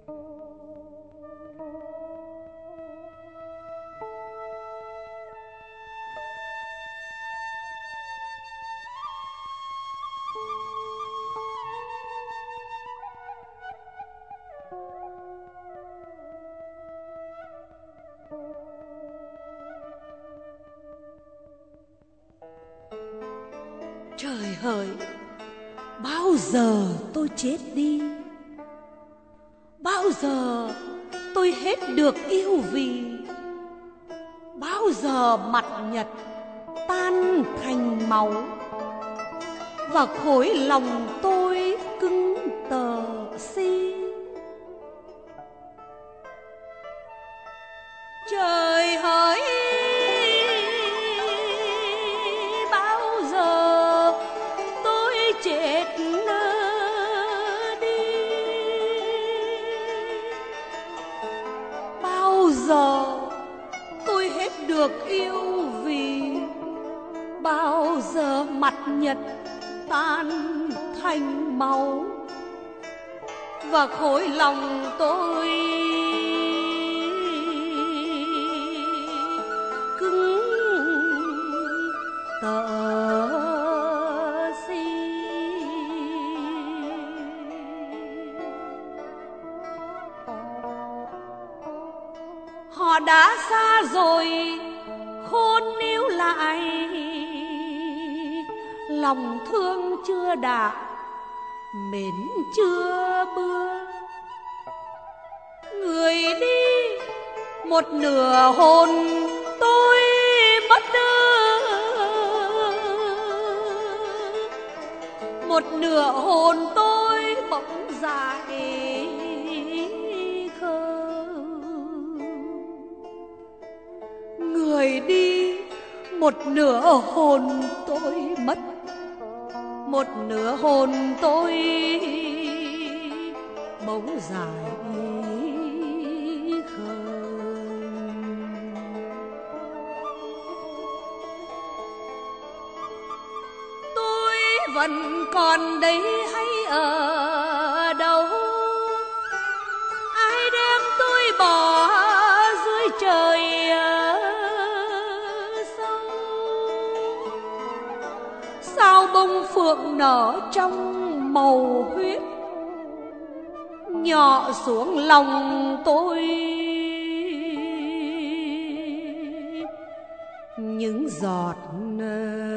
Trời hỡi, bao giờ tôi chết đi, bao giờ tôi hết được yêu vì, bao giờ mặt nhật tan thành máu và khối lòng tôi cứng tờ si. Trời hỡi, bao giờ tôi chết đi, bao giờ tôi hết được yêu vì, bao giờ mặt nhật tan thành máu và khối lòng tôi cứng tờ si. Họ đã xa rồi, khôn níu lại, lòng thương chưa đạ, mến chưa bưa. Người đi một nửa hồn tôi mất, một nửa hồn tôi bỗng dại khờ. Người đi một nửa hồn tôi mất, một nửa hồn tôi bỗng dại khờ. Tôi vẫn còn đây hay ở đâu, ai đem tôi bỏ dưới trời sâu. Sao bông phượng nở trong màu huyết, nhỏ xuống lòng tôi những giọt